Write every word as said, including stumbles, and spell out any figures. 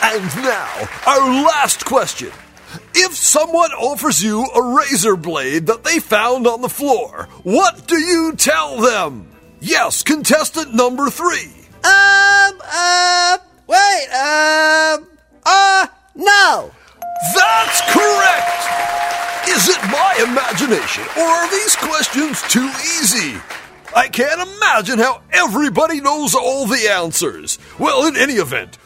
And now, our last question. If someone offers you a razor blade that they found on the floor, what do you tell them? Yes, contestant number three. Um, uh, wait, um, uh, no. That's correct! Is it my imagination, or are these questions too easy? I can't imagine how everybody knows all the answers. Well, in any event,